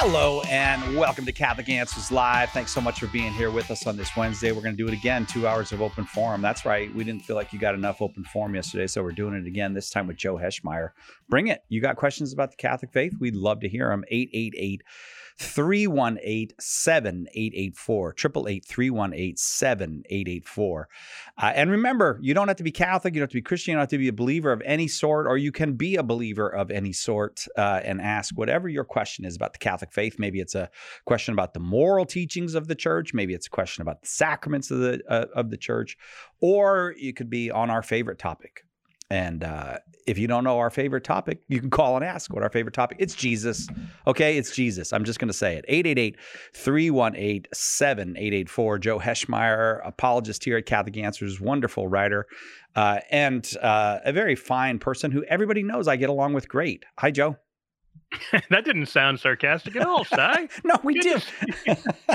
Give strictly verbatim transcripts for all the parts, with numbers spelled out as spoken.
Hello and welcome to Catholic Answers Live. Thanks so much for being here with us on this Wednesday. We're going to do it again, two hours of open forum. That's right. We didn't feel like you got enough open forum yesterday, so we're doing it again, this time with Joe Heschmeyer. Bring it. You got questions about the Catholic faith? We'd love to hear them. eight eight eight, three one eight, seven eight eight four, eight eight eight, three one eight, seven eight eight four. Uh, and remember, you don't have to be Catholic, you don't have to be Christian, you don't have to be a believer of any sort, or you can be a believer of any sort uh, and ask whatever your question is about the Catholic faith. Maybe it's a question about the moral teachings of the church. Maybe it's a question about the sacraments of the uh, of the church, or you could be on our favorite topic. And uh, if you don't know our favorite topic, you can call and ask what our favorite topic. It's Jesus. Okay, it's Jesus. I'm just going to say it. eight eight eight, three one eight, seven eight eight four. Joe Heschmeyer, apologist here at Catholic Answers, wonderful writer, uh, and uh, a very fine person who everybody knows I get along with great. Hi, Joe. That didn't sound sarcastic at all, Si. No, we Good do.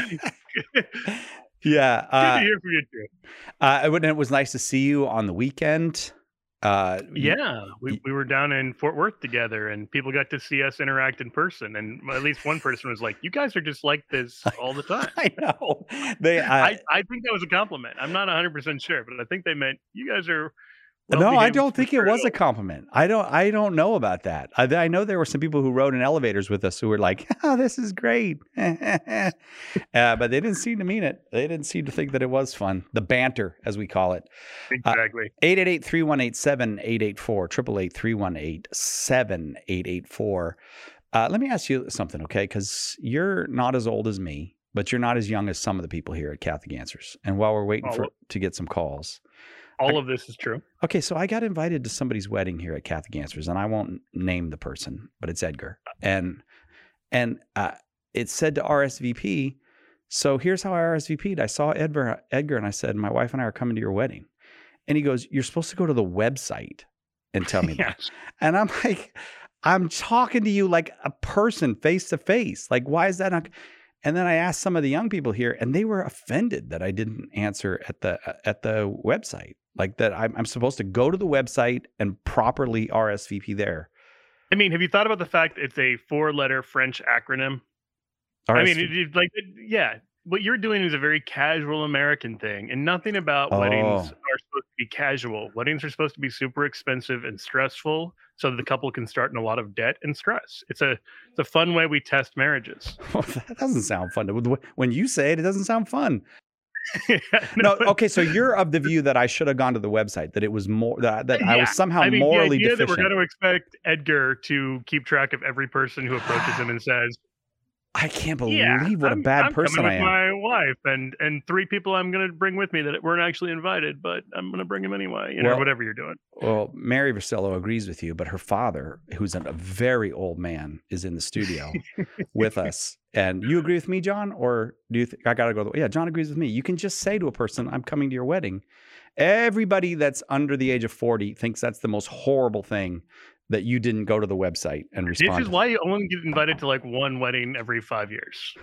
Yeah. Uh, Good to hear from you, too. uh, it, it was nice to see you on the weekend. Uh, Yeah, we, we were down in Fort Worth together, and people got to see us interact in person. And at least one person was like, "You guys are just like this all the time." I know. They. I, I, I think that was a compliment. I'm not one hundred percent sure, but I think they meant you guys are. No, I don't think it was a compliment. I don't. I don't know about that. I, I know there were some people who rode in elevators with us who were like, "Oh, this is great," uh, but they didn't seem to mean it. They didn't seem to think that it was fun. The banter, as we call it. Exactly. Eight eight eight three one eight seven eight eight four. Triple eight three one eight seven eight eight four. Let me ask you something, okay? Because you're not as old as me, but you're not as young as some of the people here at Catholic Answers. And while we're waiting All for of- to get some calls. All of this is true. Okay, so I got invited to somebody's wedding here at Catholic Answers, and I won't name the person, but it's Edgar. And and uh, it said to R S V P, so here's how I R S V P'd. I saw Edgar, Edgar, and I said, my wife and I are coming to your wedding. And he goes, you're supposed to go to the website and tell me Yes. that. And I'm like, I'm talking to you like a person face to face. Like, why is that not? And then I asked some of the young people here, and they were offended that I didn't answer at the at the website. Like that I'm, I'm supposed to go to the website and properly R S V P there. I mean, have you thought about the fact it's a four-letter French acronym? R S V P. I mean, it, it, like, it, yeah, what you're doing is a very casual American thing, and nothing about Oh. weddings are supposed to be casual. Weddings are supposed to be super expensive and stressful, so that the couple can start in a lot of debt and stress. It's a it's a fun way we test marriages. That doesn't sound fun. When you say it, it doesn't sound fun. Yeah, No, but- okay. So you're of the view that I should have gone to the website, that it was more that, that I Yeah, was somehow I mean, morally the idea deficient. that we're going to expect Edgar to keep track of every person who approaches him and says, I can't believe "Yeah, what a I'm, bad I'm person coming I with am. my wife and and three people I'm going to bring with me that weren't actually invited, but I'm going to bring them anyway." You know, Well- whatever you're doing. Well, Mary Vasillo agrees with you, but her father, who's a very old man, is in the studio with us. And you agree with me, John? Or do you think I got to go? Yeah, John agrees with me. You can just say to a person, I'm coming to your wedding. Everybody that's under the age of forty thinks that's the most horrible thing that you didn't go to the website and respond. This is why you only get invited to like one wedding every five years.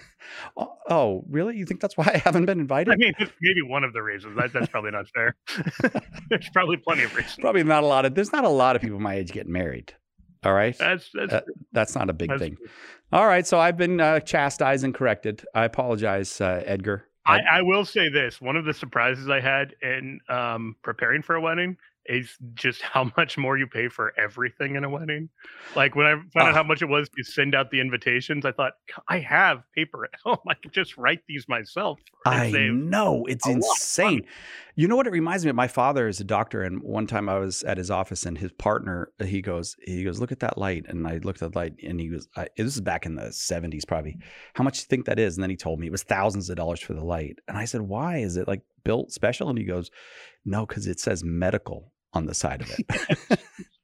Oh, oh, really? You think that's why I haven't been invited? I mean, it's maybe one of the reasons. That, that's probably not fair. There's probably plenty of reasons. Probably not a lot of, there's not a lot of people my age getting married. All right. That's that's Uh, that's not a big That's thing. All right. So I've been uh, chastised and corrected. I apologize, uh, Edgar. I, I will say this. One of the surprises I had in um, preparing for a wedding is just how much more you pay for everything in a wedding. Like when I found Oh. out how much it was to send out the invitations, I thought, I have paper at home. I could just write these myself. and I save know. It's a lot of insane. money. You know what it reminds me of? My father is a doctor, and one time I was at his office, and his partner, he goes, he goes, look at that light. And I looked at the light, and he goes, I, this is back in the seventies probably. How much do you think that is? And then he told me it was thousands of dollars for the light. And I said, why? Is it like built special? And he goes, no, because it says medical on the side of it.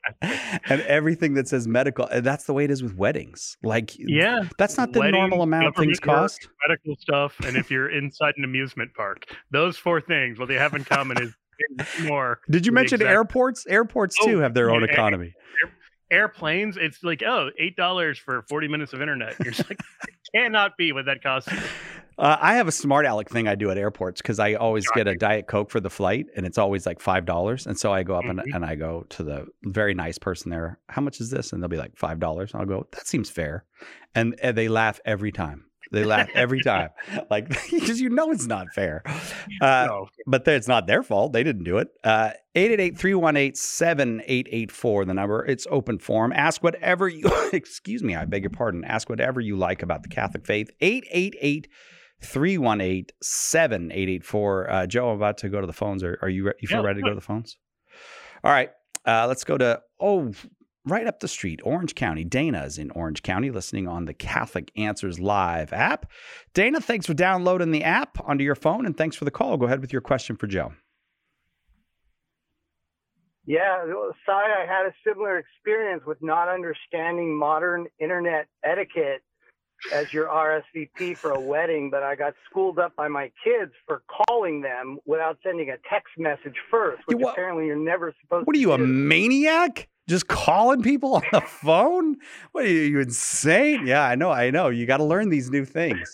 And everything that says medical, and that's the way it is with weddings. Like, Yeah. that's not the Weddings, normal amount things government work, cost. medical stuff, and if you're inside an amusement park, those four things, what they have in common is more. Did you the mention exact- airports? Airports Oh, too have their own yeah, economy. airplanes, it's like, oh, eight dollars for forty minutes of internet. You're just like, it cannot be what that costs. Uh, I have a smart aleck thing I do at airports because I always get a Diet Coke for the flight, and it's always like five dollars. And so I go up mm-hmm. and, and I go to the very nice person there. How much is this? And they'll be like five dollars. I'll go, that seems fair. And, and they laugh every time. They laugh every time, like, because you know it's not fair. Uh, no. But it's not their fault. They didn't do it. Uh, eight eight eight, three one eight, seven eight eight four, the number. It's open forum. Ask whatever you, excuse me, I beg your pardon. Ask whatever you like about the Catholic faith. eight eight eight, three one eight, seven eight eight four. Uh, Joe, I'm about to go to the phones. Are, are you, re- you feel yeah, ready to go to the phones? All right. Uh, let's go to, oh, right up the street, Orange County. Dana is in Orange County listening on the Catholic Answers Live app. Dana, thanks for downloading the app onto your phone, and thanks for the call. Go ahead with your question for Joe. Yeah, sorry, I had a similar experience with not understanding modern internet etiquette as your R S V P for a wedding, but I got schooled up by my kids for calling them without sending a text message first, which what, apparently you're never supposed what to do. What are you, do. a maniac? Just calling people on the phone? What are you, you insane? Yeah, I know, I know. You got to learn these new things.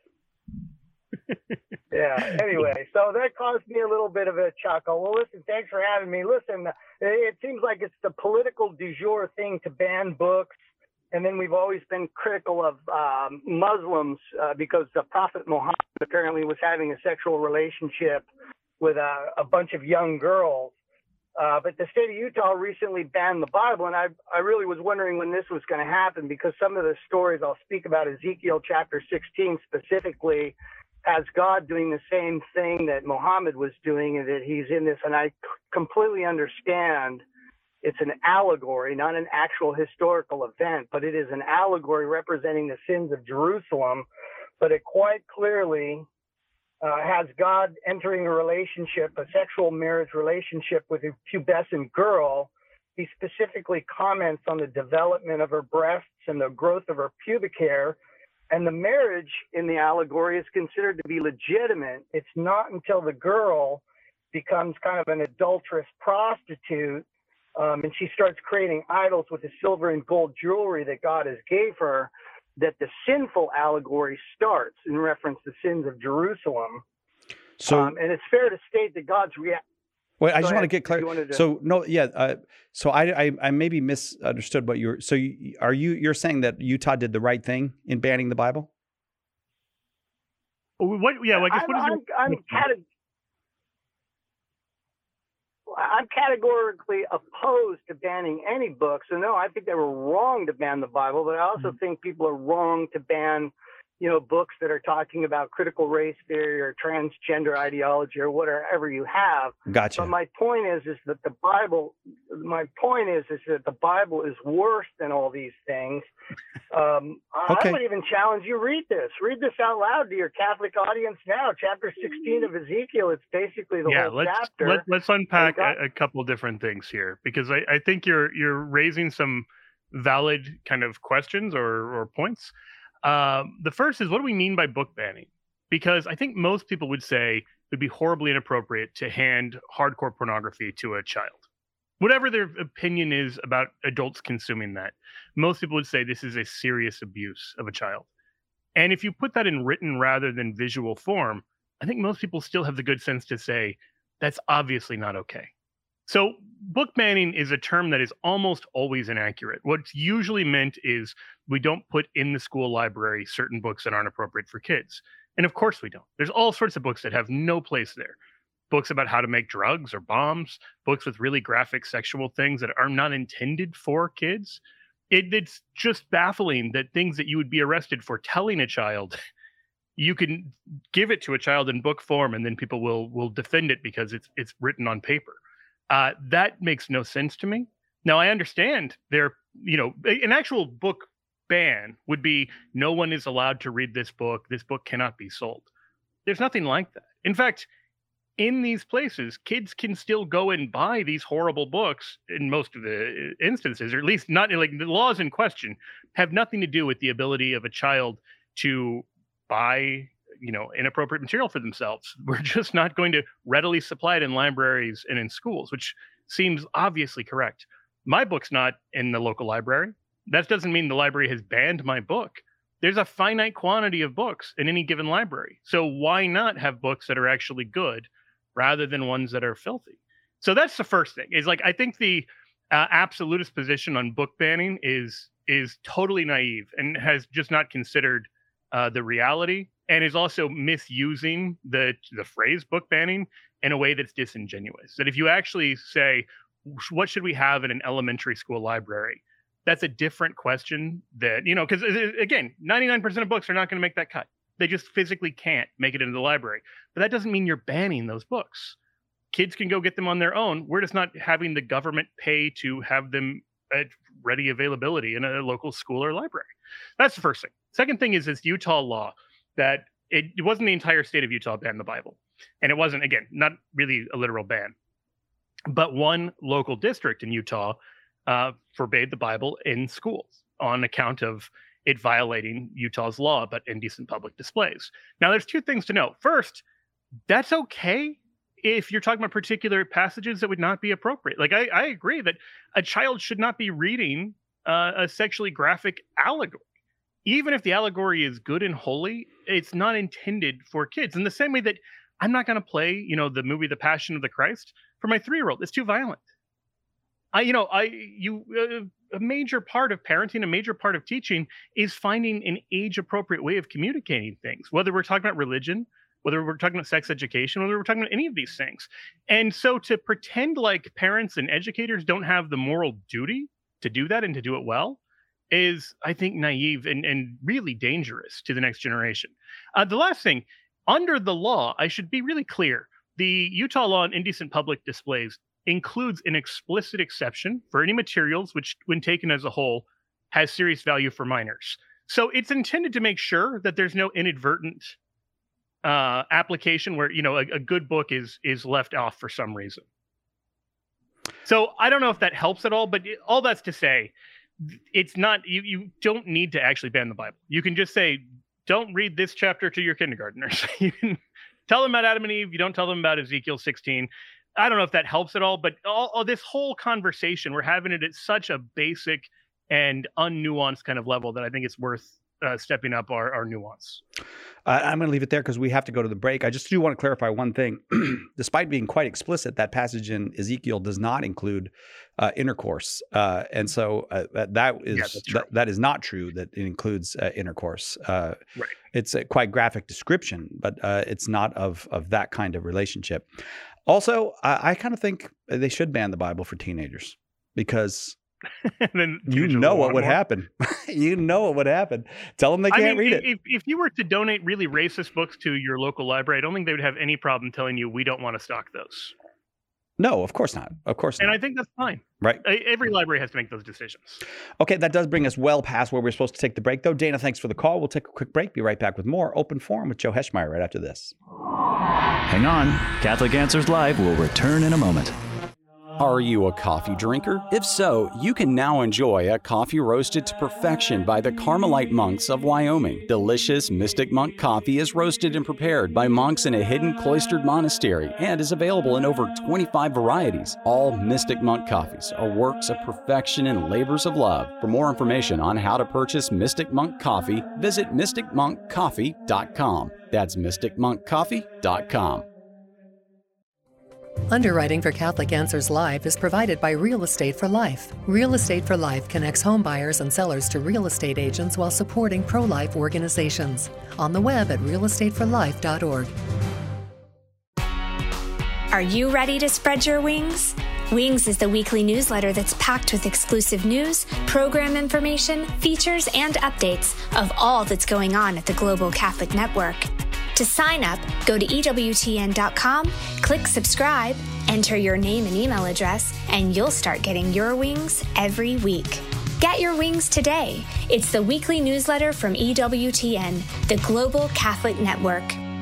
Yeah, anyway, so that caused me a little bit of a chuckle. Well, listen, thanks for having me. Listen, it seems like it's the political du jour thing to ban books. And then we've always been critical of um, Muslims uh, because the Prophet Muhammad apparently was having a sexual relationship with a, a bunch of young girls. Uh, but the state of Utah recently banned the Bible, and I, I really was wondering when this was going to happen because some of the stories I'll speak about, Ezekiel chapter sixteen specifically, has God doing the same thing that Muhammad was doing, and that he's in this. And I c- completely understand it's an allegory, not an actual historical event, but it is an allegory representing the sins of Jerusalem. But it quite clearly Uh, has God entering a relationship, a sexual marriage relationship with a pubescent girl. He specifically comments on the development of her breasts and the growth of her pubic hair. And the marriage in the allegory is considered to be legitimate. It's not until the girl becomes kind of an adulterous prostitute um, and she starts creating idols with the silver and gold jewelry that God has gave her that the sinful allegory starts in reference to sins of Jerusalem. So, um, and it's fair to state that God's reaction. Wait, I just want to get clear. To... So, no, yeah. Uh, so I, I, I maybe misunderstood what you were. So, you, are you you're saying that Utah did the right thing in banning the Bible? What? Yeah. Well, I guess I'm, what is I'm, I'm, cate- I'm categorically opposed to banning any books. So no, I think they were wrong to ban the Bible, but I also mm-hmm. think people are wrong to ban, you know, books that are talking about critical race theory or transgender ideology or whatever you have. Gotcha. But my point is, is that the Bible, my point is, is that the Bible is worse than all these things. Um, okay. I would even challenge you, read this, read this out loud to your Catholic audience now. Chapter sixteen of Ezekiel, it's basically the yeah, whole let's, chapter. Let, let's unpack God, a, a couple of different things here, because I, I think you're, you're raising some valid kind of questions or, or points. Um, the first is, what do we mean by book banning? Because I think most people would say it would be horribly inappropriate to hand hardcore pornography to a child. Whatever their opinion is about adults consuming that, most people would say this is a serious abuse of a child. And if you put that in written rather than visual form, I think most people still have the good sense to say that's obviously not okay. So book banning is a term that is almost always inaccurate. What's usually meant is we don't put in the school library certain books that aren't appropriate for kids. And of course we don't. There's all sorts of books that have no place there. Books about how to make drugs or bombs, books with really graphic sexual things that are not intended for kids. It, it's just baffling that things that you would be arrested for telling a child, you can give it to a child in book form and then people will will defend it because it's it's written on paper. Uh, that makes no sense to me. Now, I understand there, you know, an actual book ban would be no one is allowed to read this book. This book cannot be sold. There's nothing like that. In fact, in these places, kids can still go and buy these horrible books in most of the instances, or at least not like the laws in question have nothing to do with the ability of a child to buy, you know, inappropriate material for themselves. We're just not going to readily supply it in libraries and in schools, which seems obviously correct. My book's not in the local library. That doesn't mean the library has banned my book. There's a finite quantity of books in any given library. So why not have books that are actually good rather than ones that are filthy? So that's the first thing. Is like, I think the uh, absolutist position on book banning is is totally naive and has just not considered uh, the reality, and is also misusing the the phrase book banning in a way that's disingenuous. That if you actually say, what should we have in an elementary school library? That's a different question that, you know, because again, ninety-nine percent of books are not going to make that cut. They just physically can't make it into the library. But that doesn't mean you're banning those books. Kids can go get them on their own. We're just not having the government pay to have them at ready availability in a local school or library. That's the first thing. Second thing is this Utah law that it, it wasn't the entire state of Utah banned the Bible. And it wasn't, again, not really a literal ban. But one local district in Utah uh, forbade the Bible in schools on account of it violating Utah's law about indecent public displays. Now, there's two things to note. First, that's okay if you're talking about particular passages that would not be appropriate. Like, I, I agree that a child should not be reading uh, a sexually graphic allegory. Even if the allegory is good and holy, it's not intended for kids. In the same way that I'm not going to play, you know, the movie The Passion of the Christ for my three-year-old. It's too violent. I, you know, I, you, uh, a major part of parenting, a major part of teaching is finding an age-appropriate way of communicating things, whether we're talking about religion, whether we're talking about sex education, whether we're talking about any of these things. And so to pretend like parents and educators don't have the moral duty to do that and to do it well is, I think, naive and, and really dangerous to the next generation. Uh, the last thing, under the law, I should be really clear, the Utah law on indecent public displays includes an explicit exception for any materials which, when taken as a whole, has serious value for minors. So it's intended to make sure that there's no inadvertent uh, application where, you know, a, a good book is is left off for some reason. So I don't know if that helps at all, but it, all that's to say, it's not, you, you don't need to actually ban the Bible. You can just say, don't read this chapter to your kindergartners. You can tell them about Adam and Eve. You don't tell them about Ezekiel sixteen. I don't know if that helps at all, but all, all this whole conversation, we're having it at such a basic and unnuanced kind of level that I think it's worth uh, stepping up our, our nuance. Uh, I'm going to leave it there because we have to go to the break. I just do want to clarify one thing. Despite being quite explicit, that passage in Ezekiel does not include uh, intercourse. Uh, and so uh, that is yeah, that, that is not true that it includes uh, intercourse. Uh, right. It's a quite graphic description, but uh, it's not of, of that kind of relationship. Also, I, I kind of think they should ban the Bible for teenagers because then you know what would more. happen. You know what would happen. Tell them they can't I mean, read if, it. If, if you were to donate really racist books to your local library, I don't think they would have any problem telling you we don't want to stock those. No, of course not. Of course and not. And I think that's fine. Right. Every library has to make those decisions. Okay, that does bring us well past where we're supposed to take the break, though. Dana, thanks for the call. We'll take a quick break. Be right back with more Open Forum with Joe Heschmeyer right after this. Hang on. Catholic Answers Live will return in a moment. Are you a coffee drinker? If so, you can now enjoy a coffee roasted to perfection by the Carmelite monks of Wyoming. Delicious Mystic Monk coffee is roasted and prepared by monks in a hidden cloistered monastery and is available in over twenty-five varieties. All Mystic Monk coffees are works of perfection and labors of love. For more information on how to purchase Mystic Monk coffee, visit mystic monk coffee dot com. That's mystic monk coffee dot com. Underwriting for Catholic Answers Live is provided by Real Estate for Life. Real Estate for Life connects home buyers and sellers to real estate agents while supporting pro-life organizations. On the web at real estate for life dot org. Are you ready to spread your wings? Wings is the weekly newsletter that's packed with exclusive news, program information, features, and updates of all that's going on at the Global Catholic Network. To sign up, go to E W T N dot com, click subscribe, enter your name and email address, and you'll start getting your wings every week. Get your wings today. It's the weekly newsletter from E W T N, the Global Catholic Network.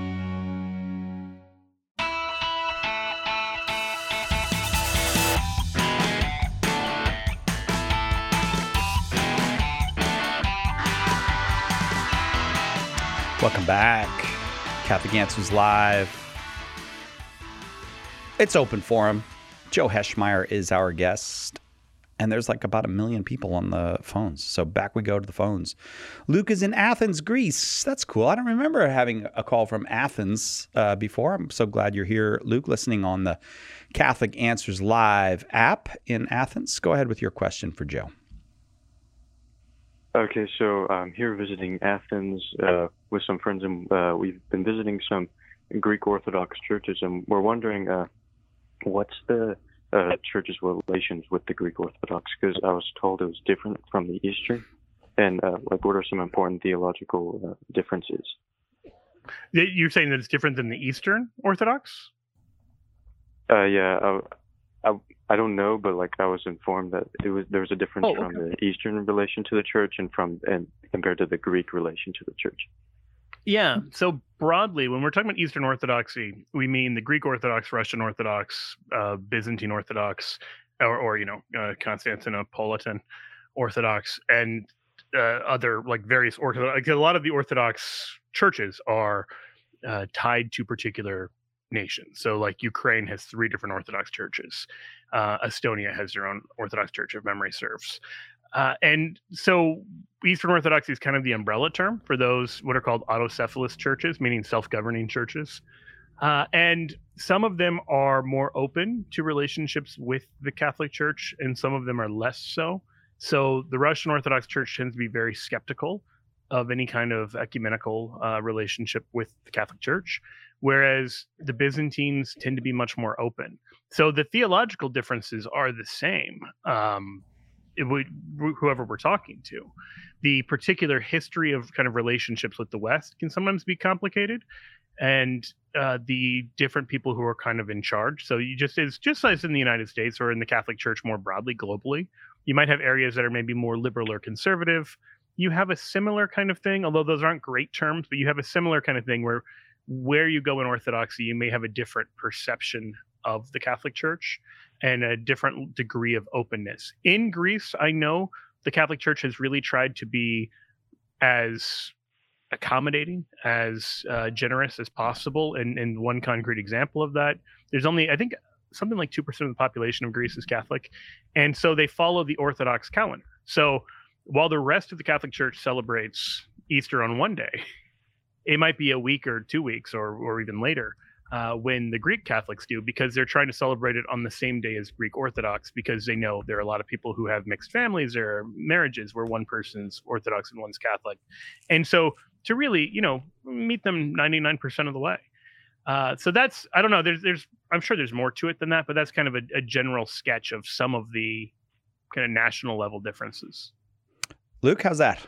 Welcome back. Catholic Answers Live. It's Open Forum. Joe Heschmeyer is our guest. And there's like about a million people on the phones. So back we go to the phones. Luke is in Athens, Greece. That's cool. I don't remember having a call from Athens uh, before. I'm so glad you're here, Luke, listening on the Catholic Answers Live app in Athens. Go ahead with your question for Joe. Okay, so I'm here visiting Athens uh, with some friends, and uh, we've been visiting some Greek Orthodox churches, and we're wondering uh, what's the uh, church's relations with the Greek Orthodox, because I was told it was different from the Eastern, and uh, like what are some important theological uh, differences? You're saying that it's different than the Eastern Orthodox? Uh, yeah, I, I, I don't know, but like I was informed that it was there was a difference oh, okay. from the Eastern relation to the church and from and compared to the Greek relation to the church. Yeah. So broadly, when we're talking about Eastern Orthodoxy, we mean the Greek Orthodox, Russian Orthodox, uh, Byzantine Orthodox, or, or you know, uh, Constantinopolitan Orthodox, and uh, other like various Orthodox. Like a lot of the Orthodox churches are uh, tied to particular nations. So like Ukraine has three different Orthodox churches. Uh, Estonia has their own Orthodox church, if memory serves. Uh, and so Eastern Orthodoxy is kind of the umbrella term for those what are called autocephalous churches, meaning self-governing churches. Uh, and some of them are more open to relationships with the Catholic Church, and some of them are less so. So the Russian Orthodox Church tends to be very skeptical of any kind of ecumenical uh, relationship with the Catholic Church, whereas the Byzantines tend to be much more open. So the theological differences are the same. Um, It would, whoever we're talking to. The particular history of kind of relationships with the West can sometimes be complicated, and uh, the different people who are kind of in charge. So you just it's just as in the United States or in the Catholic Church more broadly, globally, you might have areas that are maybe more liberal or conservative. You have a similar kind of thing, although those aren't great terms, but you have a similar kind of thing where where you go in Orthodoxy, you may have a different perception of the Catholic Church and a different degree of openness. In Greece, I know the Catholic Church has really tried to be as accommodating, as uh, generous as possible. And, and one concrete example of that, there's only, I think, something like two percent of the population of Greece is Catholic. And so they follow the Orthodox calendar. So while the rest of the Catholic Church celebrates Easter on one day, it might be a week or two weeks or, or even later. Uh, when the Greek Catholics do, because they're trying to celebrate it on the same day as Greek Orthodox, because they know there are a lot of people who have mixed families or marriages where one person's Orthodox and one's Catholic. And so to really, you know, meet them ninety-nine percent of the way. Uh, so that's, I don't know, there's, there's, I'm sure there's more to it than that, but that's kind of a, a general sketch of some of the kind of national level differences. Luke, how's that?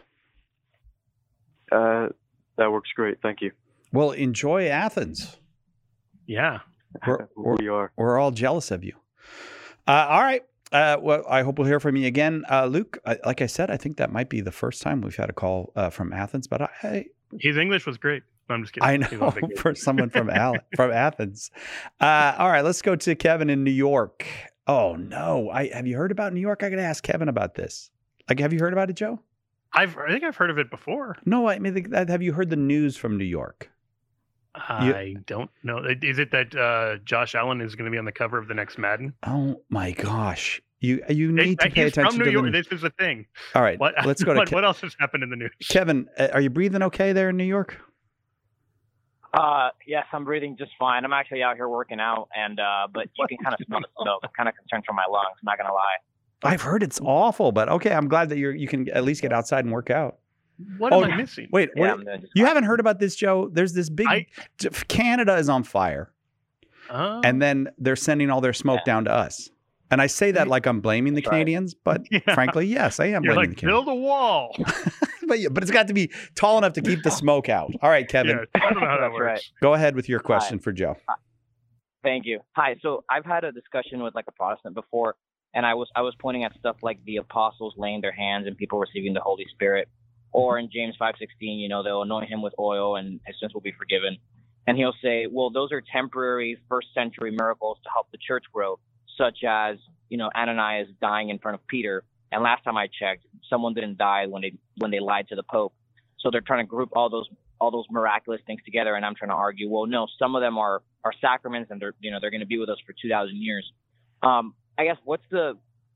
Uh, that works great. Thank you. Well, enjoy Athens. Yeah, we're, we're, we are. We're all jealous of you. Uh, all right. Uh, well, I hope we'll hear from you again, uh, Luke. I, like I said, I think that might be the first time we've had a call uh, from Athens. But I, I, his English was great. No, I'm just kidding. I know for someone from Al, from Athens. Uh, all right, let's go to Kevin in New York. Oh no, I have you heard about New York? I got to ask Kevin about this. Like, have you heard about it, Joe? I've I think I've heard of it before. No, I mean, have you heard the news from New York? I you, don't know. Is it that uh, Josh Allen is going to be on the cover of the next Madden? Oh my gosh! You you need it, to pay he's attention from New to York. the This is the thing. All right, what, let's go to what, Ke- what else has happened in the news? Kevin, are you breathing okay there in New York? Uh, yes, I'm breathing just fine. I'm actually out here working out, and uh, but you can kind of smell the smoke. I'm kind of concerned for my lungs. I'm not gonna lie. I've heard it's awful, but okay, I'm glad that you're you can at least get outside and work out. What oh, am I missing? Wait, yeah, what, you haven't heard about this, Joe? There's this big I, Canada is on fire, uh, and then they're sending all their smoke yeah. down to us. And I say that like I'm blaming the That's Canadians, right. but yeah. frankly, yes, I am You're blaming like, the Canadians. build a wall. but yeah, but it's got to be tall enough to keep the smoke out. All right, Kevin, Yeah, I don't know how that That's works. right. go ahead with your question Hi. for Joe. Thank you. Hi. So I've had a discussion with like a Protestant before, and I was I was pointing at stuff like the apostles laying their hands and people receiving the Holy Spirit, or in James five sixteen, you know, they'll anoint him with oil and his sins will be forgiven. And he'll say, well, those are temporary first century miracles to help the church grow, such as, you know, Ananias dying in front of Peter. And last time I checked, someone didn't die when they when they lied to the Pope. So they're trying to group all those all those miraculous things together. And I'm trying to argue, well, no, some of them are, are sacraments, and they're, you know, they're going to be with us for two thousand years. Um, I guess what's the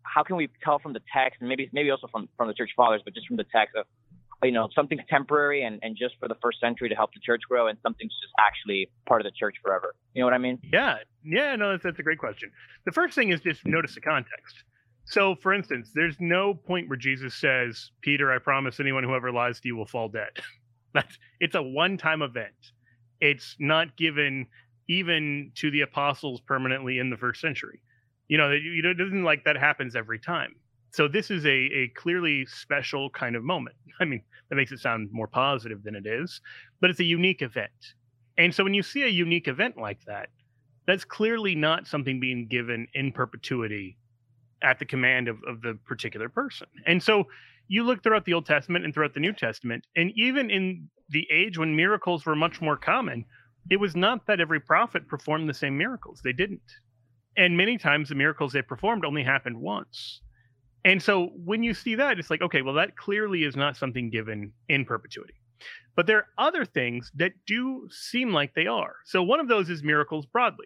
how can we tell from the text, and maybe maybe also from, from the church fathers, but just from the text of, you know, something's temporary and, and just for the first century to help the church grow, and something's just actually part of the church forever. You know what I mean? Yeah. Yeah, no, that's, that's a great question. The first thing is just notice the context. So, for instance, there's no point where Jesus says, Peter, I promise anyone who ever lies to you will fall dead. That's, it's a one-time event. It's not given even to the apostles permanently in the first century. You know, it doesn't like that happens every time. So this is a, a clearly special kind of moment. I mean, that makes it sound more positive than it is, but it's a unique event. And so when you see a unique event like that, that's clearly not something being given in perpetuity at the command of, of the particular person. And so you look throughout the Old Testament and throughout the New Testament, and even in the age when miracles were much more common, it was not that every prophet performed the same miracles. They didn't. And many times the miracles they performed only happened once. And so when you see that, it's like, okay, well, that clearly is not something given in perpetuity. But there are other things that do seem like they are. So one of those is miracles broadly.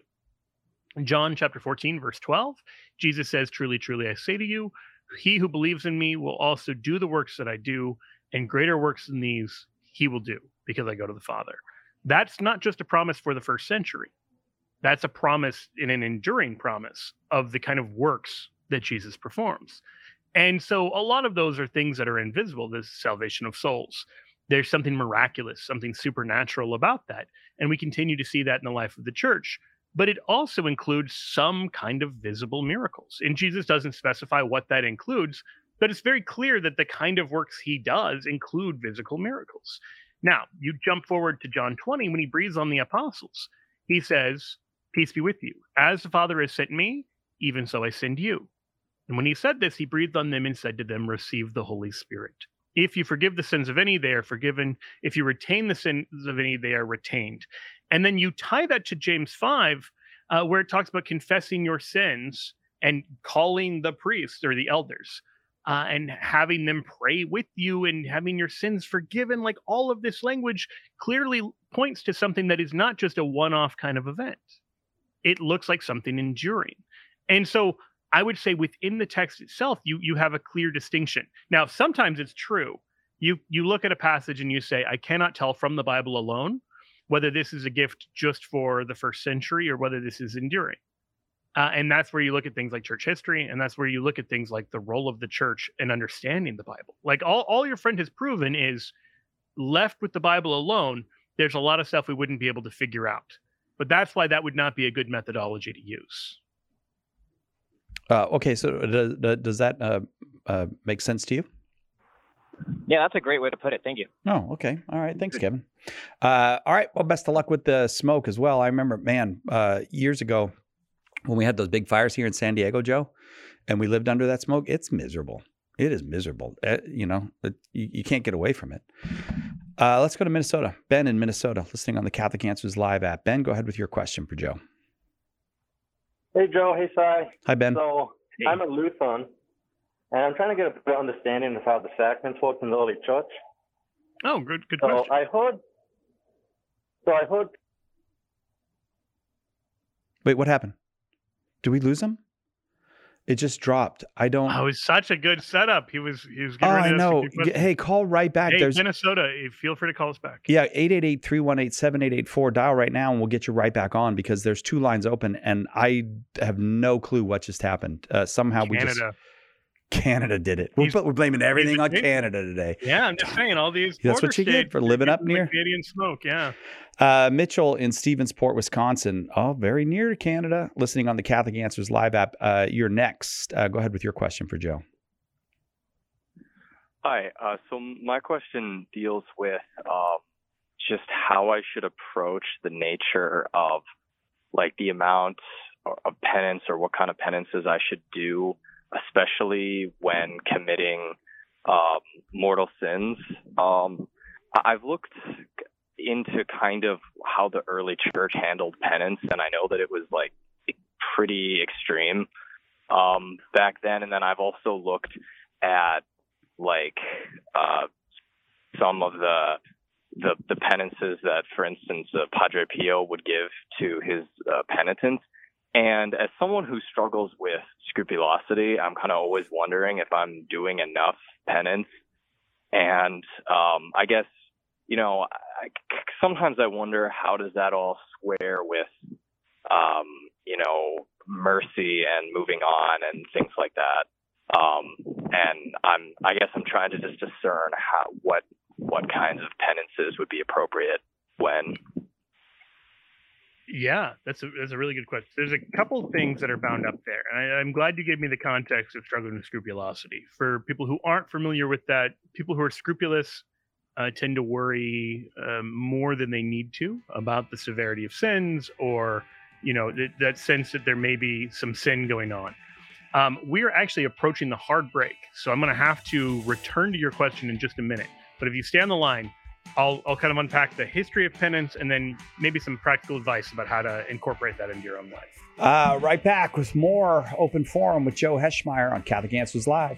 In John chapter fourteen, verse twelve, Jesus says, truly, truly, I say to you, he who believes in me will also do the works that I do, and greater works than these he will do, because I go to the Father. That's not just a promise for the first century. That's a promise in an enduring promise of the kind of works that Jesus performs. And so a lot of those are things that are invisible, this salvation of souls. There's something miraculous, something supernatural about that. And we continue to see that in the life of the church. But it also includes some kind of visible miracles. And Jesus doesn't specify what that includes, but it's very clear that the kind of works he does include physical miracles. Now, you jump forward to John twenty when he breathes on the apostles. He says, peace be with you. As the Father has sent me, even so I send you. And when he said this, he breathed on them and said to them, receive the Holy Spirit. If you forgive the sins of any, they are forgiven. If you retain the sins of any, they are retained. And then you tie that to James five, uh, where it talks about confessing your sins and calling the priests or the elders uh, and having them pray with you and having your sins forgiven. Like all of this language clearly points to something that is not just a one-off kind of event. It looks like something enduring. And so I would say within the text itself, you you have a clear distinction. Now, sometimes it's true. You you look at a passage and you say, I cannot tell from the Bible alone whether this is a gift just for the first century or whether this is enduring. Uh, and that's where you look at things like church history, and that's where you look at things like the role of the church in understanding the Bible. Like all, all your friend has proven is left with the Bible alone, there's a lot of stuff we wouldn't be able to figure out. But that's why that would not be a good methodology to use. Uh, okay, so does, does that uh, uh, make sense to you? Yeah, that's a great way to put it. Thank you. Oh, okay. All right. Thanks, Kevin. Uh, all right. Well, best of luck with the smoke as well. I remember, man, uh, years ago when we had those big fires here in San Diego, Joe, and we lived under that smoke, it's miserable. It is miserable. Uh, you know, it, you, you can't get away from it. Uh, let's go to Minnesota. Ben in Minnesota, listening on the Catholic Answers Live app. Ben, go ahead with your question for Joe. Hey, Joe. Hey, Cy. Hi, Ben. So hey. I'm a Lutheran, and I'm trying to get a better understanding of how the sacraments work in the early church. Oh, good, good so question. I heard. So I heard. Wait, what happened? Did we lose him? It just dropped. I don't. Oh, it was such a good setup. He was. He was. Oh, ready I to know. ask Hey, call right back. Hey, There's Minnesota. Feel free to call us back. Yeah, eight eight eight, three one eight, seven eight eight four. Dial right now and we'll get you right back on because there's two lines open and I have no clue what just happened. Uh, somehow Canada. we just Canada did it. We're, we're blaming everything on king. Canada today. Yeah, I'm just saying all these. That's what you get for living up near Canadian smoke. Yeah. Uh, Mitchell in Stevensport, Wisconsin. Oh, very near to Canada. Listening on the Catholic Answers Live app. Uh, you're next. Uh, go ahead with your question for Joe. Hi. Uh, so my question deals with uh, just how I should approach the nature of like the amount of penance or what kind of penances I should do, especially when committing um, mortal sins. Um, I've looked into kind of how the early church handled penance, and I know that it was like pretty extreme um, back then. And then I've also looked at like uh, some of the the, the penances that, for instance, uh, Padre Pio would give to his uh, penitents. And as someone who struggles with scrupulosity, I'm kind of always wondering if I'm doing enough penance. And um, I guess, you know, I, sometimes I wonder, how does that all square with, um, you know, mercy and moving on and things like that. Um, and I'm, I guess I'm trying to just discern how, what, what kinds of penances would be appropriate when. Yeah, that's a, that's a really good question. There's a couple things that are bound up there. And I, I'm glad you gave me the context of struggling with scrupulosity. For people who aren't familiar with that, people who are scrupulous uh, tend to worry um, more than they need to about the severity of sins, or, you know, th- that sense that there may be some sin going on. Um, we are actually approaching the hard break. So I'm going to have to return to your question in just a minute. But if you stay on the line, I'll I'll kind of unpack the history of penance and then maybe some practical advice about how to incorporate that into your own life. Uh, right back with more Open Forum with Joe Heschmeyer on Catholic Answers Live.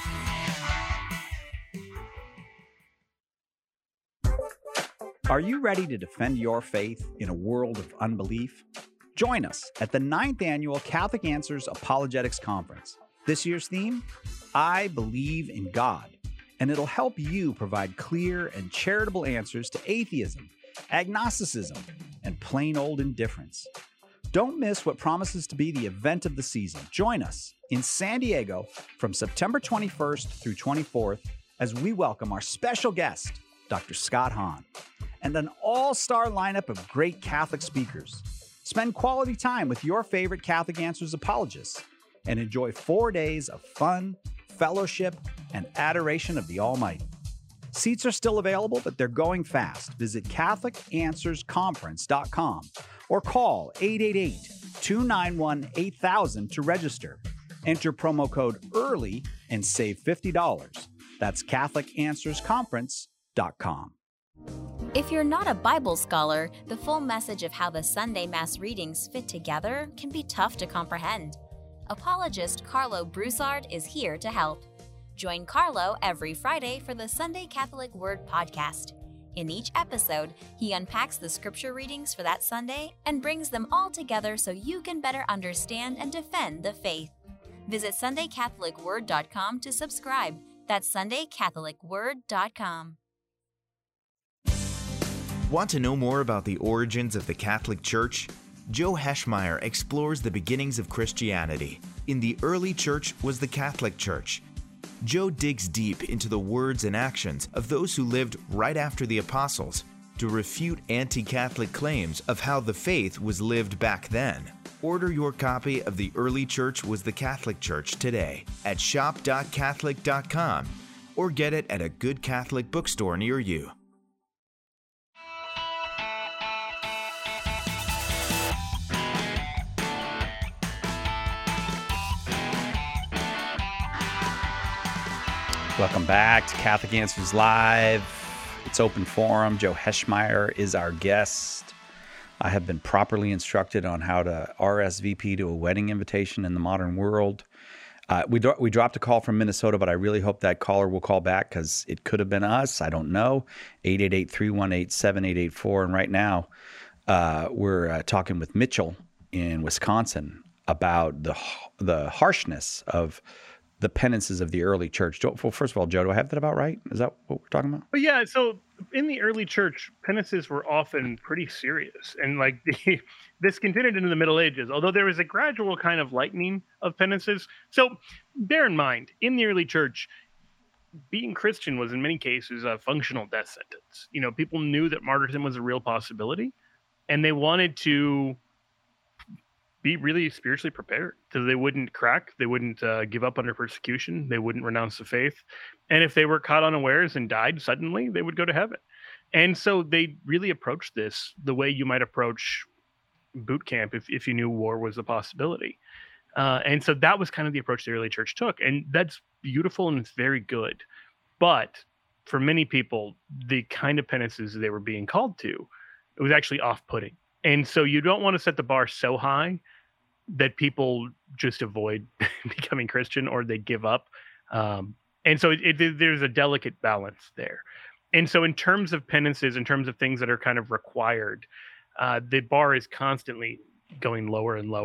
Are you ready to defend your faith in a world of unbelief? Join us at the ninth Annual Catholic Answers Apologetics Conference. This year's theme, I Believe in God. And it'll help you provide clear and charitable answers to atheism, agnosticism, and plain old indifference. Don't miss what promises to be the event of the season. Join us in San Diego from September twenty-first through twenty-fourth as we welcome our special guest, Doctor Scott Hahn, and an all-star lineup of great Catholic speakers. Spend quality time with your favorite Catholic Answers apologists and enjoy four days of fun, fellowship, and adoration of the Almighty. Seats are still available, but they're going fast. Visit Catholic Answers Conference dot com or call eight eight eight, two nine one, eight thousand to register. Enter promo code EARLY and save fifty dollars. That's Catholic Answers Conference dot com. If you're not a Bible scholar, the full message of how the Sunday Mass readings fit together can be tough to comprehend. Apologist Carlo Broussard is here to help. Join Carlo every Friday for the Sunday Catholic Word podcast. In each episode, he unpacks the scripture readings for that Sunday and brings them all together so you can better understand and defend the faith. Visit Sunday Catholic Word dot com to subscribe. That's Sunday Catholic Word dot com. Want to know more about the origins of the Catholic Church? Joe Heschmeyer explores the beginnings of Christianity. In the early church was the Catholic Church. Joe digs deep into the words and actions of those who lived right after the apostles to refute anti-Catholic claims of how the faith was lived back then. Order your copy of The Early Church Was the Catholic Church today at shop dot catholic dot com or get it at a good Catholic bookstore near you. Welcome back to Catholic Answers Live. It's Open Forum. Joe Heschmeyer is our guest. I have been properly instructed on how to R S V P to a wedding invitation in the modern world. Uh, we, do- we dropped a call from Minnesota, but I really hope that caller will call back because it could have been us. I don't know. eight eight eight, three one eight, seven eight eight four. And right now, uh, we're uh, talking with Mitchell in Wisconsin about the the harshness of the penances of the early church. Well, first of all, Joe, do I have that about right? Is that what we're talking about? But yeah, so in the early church, penances were often pretty serious. And like the, this continued into the Middle Ages, although there was a gradual kind of lightening of penances. So bear in mind, in the early church, being Christian was in many cases a functional death sentence. You know, people knew that martyrdom was a real possibility, and they wanted to be really spiritually prepared so they wouldn't crack, they wouldn't uh, give up under persecution, they wouldn't renounce the faith. And if they were caught unawares and died suddenly, they would go to heaven. And so they really approached this the way you might approach boot camp if, if you knew war was a possibility. Uh, and so that was kind of the approach the early church took. And that's beautiful and it's very good. But for many people, the kind of penances they were being called to, it was actually off-putting. And so you don't want to set the bar so high that people just avoid becoming Christian or they give up. Um, and so it, it, there's a delicate balance there. And so in terms of penances, in terms of things that are kind of required, uh, the bar is constantly going lower and lower.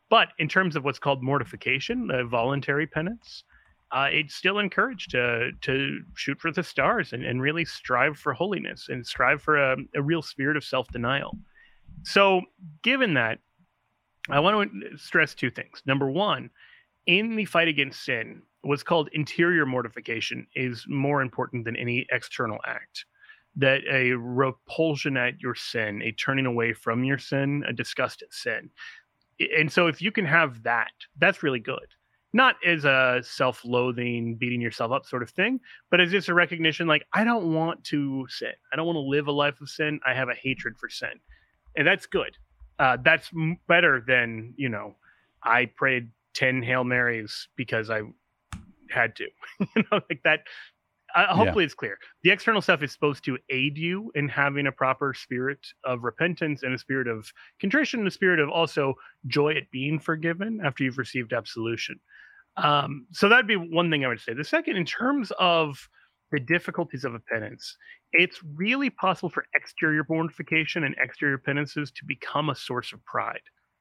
But in terms of what's called mortification, uh, voluntary penance, uh, it's still encouraged to to shoot for the stars and, and really strive for holiness and strive for a, a real spirit of self-denial. So given that, I want to stress two things. Number one, in the fight against sin, what's called interior mortification is more important than any external act. That a repulsion at your sin, a turning away from your sin, a disgust at sin. And so if you can have that, that's really good. Not as a self-loathing, beating yourself up sort of thing, but as just a recognition, like, I don't want to sin. I don't want to live a life of sin. I have a hatred for sin. And that's good. Uh, that's m- better than, you know, I prayed ten Hail Marys because I had to. You know, like that. Uh, hopefully yeah. It's clear. The external stuff is supposed to aid you in having a proper spirit of repentance and a spirit of contrition and a spirit of also joy at being forgiven after you've received absolution. Um, so that'd be one thing I would say. The second, in terms of the difficulties of a penance, it's really possible for exterior mortification and exterior penances to become a source of pride.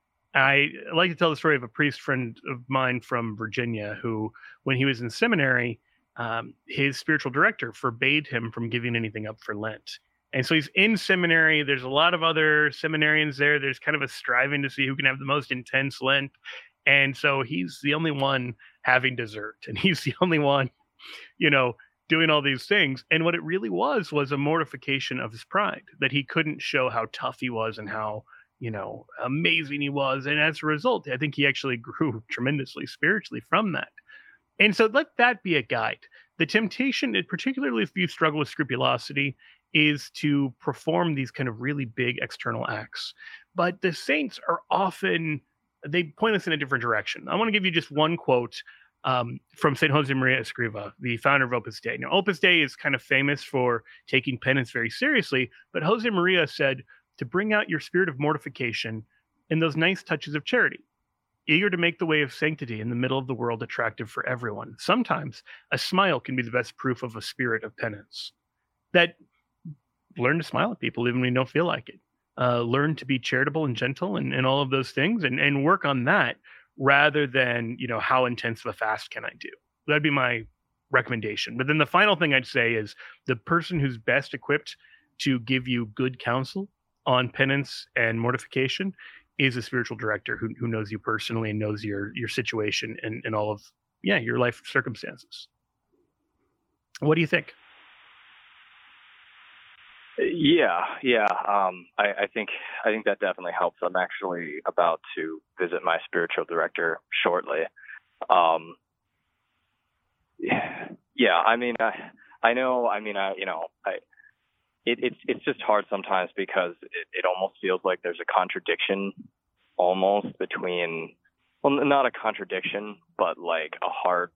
I like to tell the story of a priest friend of mine from Virginia who, when he was in seminary, Um, his spiritual director forbade him from giving anything up for Lent. And so he's in seminary. There's a lot of other seminarians there. There's kind of a striving to see who can have the most intense Lent. And so he's the only one having dessert. And he's the only one, you know, doing all these things. And what it really was, was a mortification of his pride, that he couldn't show how tough he was and how, you know, amazing he was. And as a result, I think he actually grew tremendously spiritually from that. And so let that be a guide. The temptation, particularly if you struggle with scrupulosity, is to perform these kind of really big external acts. But the saints are often, they point us in a different direction. I want to give you just one quote um, from Saint Josemaria Escriva, the founder of Opus Dei. Now, Opus Dei is kind of famous for taking penance very seriously, but Josemaria said to bring out your spirit of mortification in those nice touches of charity. Eager to make the way of sanctity in the middle of the world attractive for everyone. Sometimes a smile can be the best proof of a spirit of penance. That learn to smile at people even when you don't feel like it. Uh, learn to be charitable and gentle and, and all of those things and, and work on that rather than, you know, how intense of a fast can I do? That'd be my recommendation. But then the final thing I'd say is the person who's best equipped to give you good counsel on penance and mortification is a spiritual director who who knows you personally and knows your your situation and, and all of yeah your life circumstances. What do you think? Yeah, yeah. Um, I, I think I think that definitely helps. I'm actually about to visit my spiritual director shortly. Um, yeah, I mean, I I know. I mean, I you know, I. It, it's it's just hard sometimes because it, it almost feels like there's a contradiction almost between, well, not a contradiction, but like a hard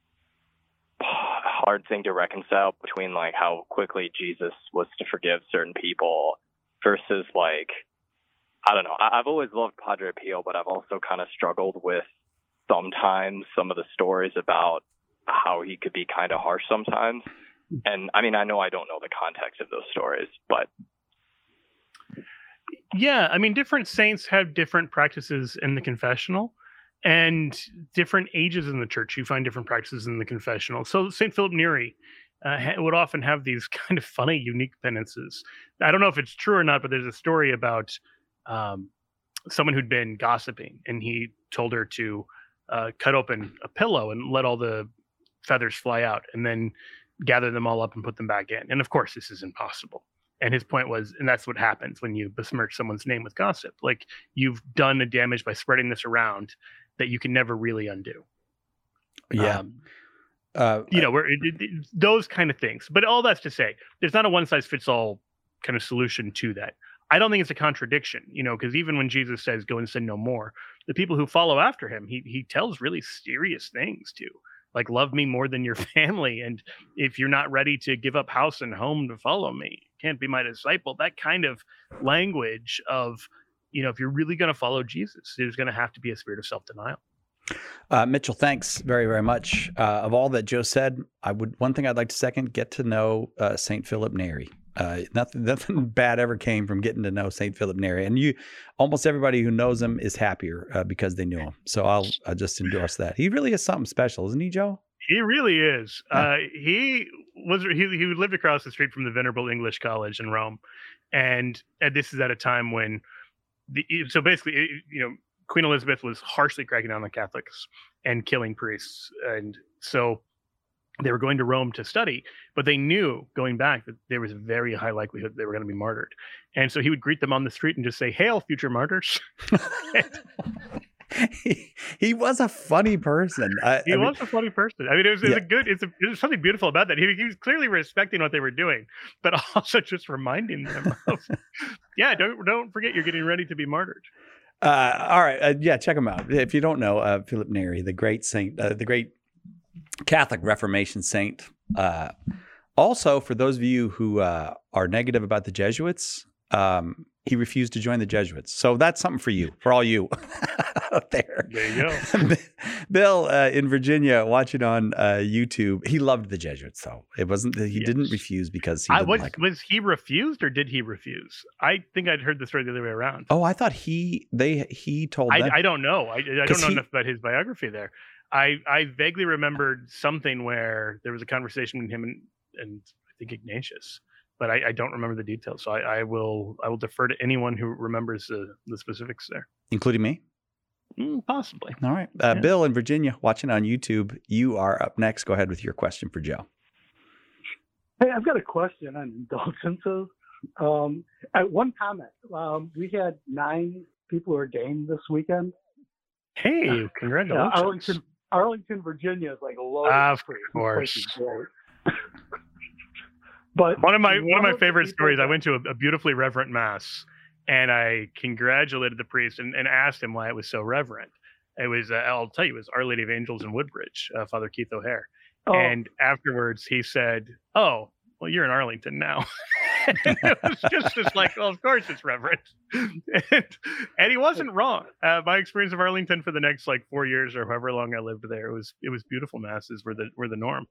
hard thing to reconcile between like how quickly Jesus was to forgive certain people versus like, I don't know. I, I've always loved Padre Pio, but I've also kind of struggled with sometimes some of the stories about how he could be kind of harsh sometimes. And I mean, I know I don't know the context of those stories, but. Yeah, I mean, different saints have different practices in the confessional and different ages in the church. You find different practices in the confessional. So Saint Philip Neri uh, ha- would often have these kind of funny, unique penances. I don't know if it's true or not, but there's a story about um, someone who'd been gossiping and he told her to uh, cut open a pillow and let all the feathers fly out and then gather them all up and put them back in. And of course, this is impossible. And his point was, and that's what happens when you besmirch someone's name with gossip. Like, you've done a damage by spreading this around that you can never really undo. Yeah. Um, uh, you know, where it, it, it, those kind of things. But all that's to say, there's not a one size fits all kind of solution to that. I don't think it's a contradiction, you know, because even when Jesus says, go and sin no more, the people who follow after him, he he tells really serious things to. Like, love me more than your family. And if you're not ready to give up house and home to follow me, you can't be my disciple. That kind of language of, you know, if you're really going to follow Jesus, there's going to have to be a spirit of self-denial. Uh, Mitchell, thanks very, very much. Uh, of all that Joe said, I would one thing I'd like to second, get to know uh, Saint Philip Neri. Uh, nothing, nothing bad ever came from getting to know Saint Philip Neri, and you, almost everybody who knows him is happier uh, because they knew him. So I'll, I just endorse that. He really is something special, isn't he, Joe? He really is. Yeah. Uh, he was he he lived across the street from the Venerable English College in Rome, and, and this is at a time when the so basically you know Queen Elizabeth was harshly cracking down on Catholics and killing priests, and so they were going to Rome to study, but they knew going back that there was a very high likelihood they were going to be martyred. And so he would greet them on the street and just say, "Hail, future martyrs." he, he was a funny person. I, he I was mean, a funny person. I mean, it was, it was yeah. a good, it's a, there's something beautiful about that. He, he was clearly respecting what they were doing, but also just reminding them of, yeah, don't, don't forget you're getting ready to be martyred. Uh, all right. Uh, yeah, check him out. If you don't know, uh, Philip Neri, the great saint, uh, the great Catholic Reformation saint. Uh, also, for those of you who uh, are negative about the Jesuits, um, he refused to join the Jesuits. So that's something for you, for all you out there. There you go. Bill uh, in Virginia, watching on uh, YouTube, he loved the Jesuits, though. It wasn't that he Yes. didn't refuse because he I didn't was, like them. was he refused or did he refuse? I think I'd heard the story the other way around. Oh, I thought he they he told I, them. I don't know. I, I 'Cause don't know he- enough about his biography there. I, I vaguely remembered something where there was a conversation with him and, and I think Ignatius, but I, I don't remember the details. So I, I will I will defer to anyone who remembers the, the specifics there. Including me? Mm, possibly. All right. Uh, Yeah. Bill in Virginia, watching on YouTube, you are up next. Go ahead with your question for Joe. Hey, I've got a question on indulgences. Um, at one comment, um, we had nine people ordained this weekend. Hey, Uh, congratulations. Arlington, Arlington, Virginia is like a low. Of course. But one of my one of my the favorite people stories, I that- went to a, a beautifully reverent mass and I congratulated the priest and, and asked him why it was so reverent. It was, uh, I'll tell you, it was Our Lady of Angels in Woodbridge, uh, Father Keith O'Hare. Oh. And afterwards he said, "Oh, well, you're in Arlington now." And it was just, just like, well, of course it's reverent. and, and he wasn't wrong. Uh, my experience of Arlington for the next like four years or however long I lived there, it was it was beautiful masses were the were the norm.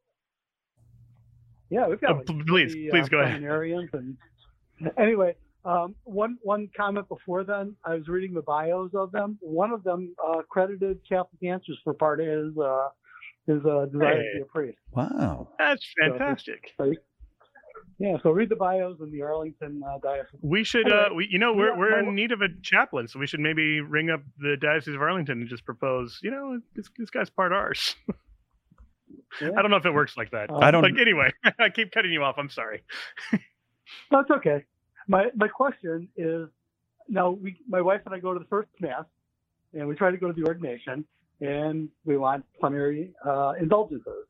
Yeah, we've got. Oh, like please, twenty, please uh, go ahead. seminarians and anyway, um, one one comment before then, I was reading the bios of them. One of them uh, credited Catholic Answers for part of his uh, his uh, desire Hey. to be a priest. Wow, that's So, fantastic. so, yeah, so read the bios in the Arlington uh, diocese. We should, Anyway, uh, we, you know, we're yeah, we're my- in need of a chaplain, so we should maybe ring up the Diocese of Arlington and just propose. You know, this this guy's part ours. Yeah. I don't know if it works like that. I don't- Like anyway, I keep cutting you off. I'm sorry. That's okay. My my question is, now we my wife and I go to the first mass, and we try to go to the ordination, and we want plenary uh, indulgences.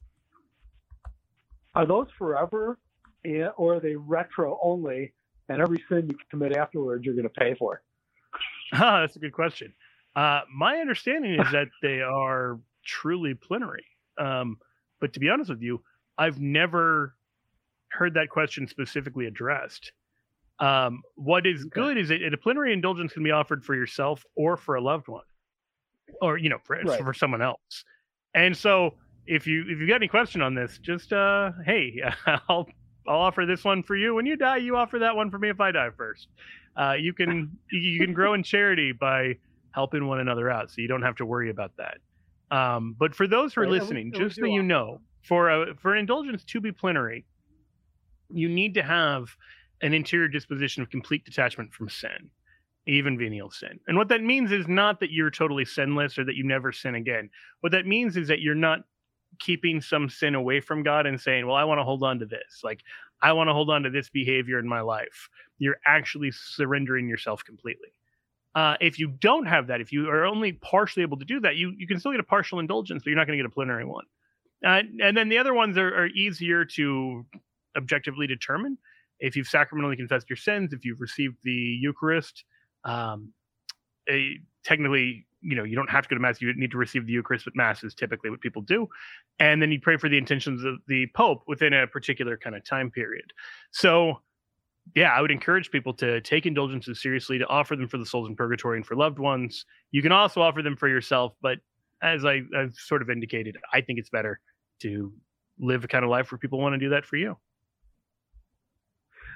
Are those forever, eh, or are they retro only? And every sin you commit afterwards, you're going to pay for. Ah, that's a good question. Uh, my understanding is that they are truly plenary. Um, but to be honest with you, I've never heard that question specifically addressed. Um, what is good is that a plenary indulgence can be offered for yourself or for a loved one, or you know, for, Right. for someone else. And so, if you if you got any question on this, just uh, hey, I'll I'll offer this one for you. When you die, you offer that one for me if I die first. Uh, you can you can grow in charity by helping one another out, so you don't have to worry about that. Um, but for those who are Right, and we- listening, and we just do so you offer know, for a, for an indulgence to be plenary, you need to have an interior disposition of complete detachment from sin, even venial sin. And what that means is not that you're totally sinless or that you never sin again. What that means is that you're not keeping some sin away from God and saying, well, I want to hold on to this. Like, I want to hold on to this behavior in my life. You're actually surrendering yourself completely. Uh, if you don't have that, if you are only partially able to do that, you, you can still get a partial indulgence, but you're not going to get a plenary one. Uh, and then the other ones are, are easier to objectively determine. If you've sacramentally confessed your sins, if you've received the Eucharist, um, a, technically, you know, you don't have to go to Mass. You need to receive the Eucharist, but Mass is typically what people do. And then you pray for the intentions of the Pope within a particular kind of time period. So, yeah, I would encourage people to take indulgences seriously, to offer them for the souls in purgatory and for loved ones. You can also offer them for yourself, but as I, I've sort of indicated, I think it's better to live a kind of life where people want to do that for you.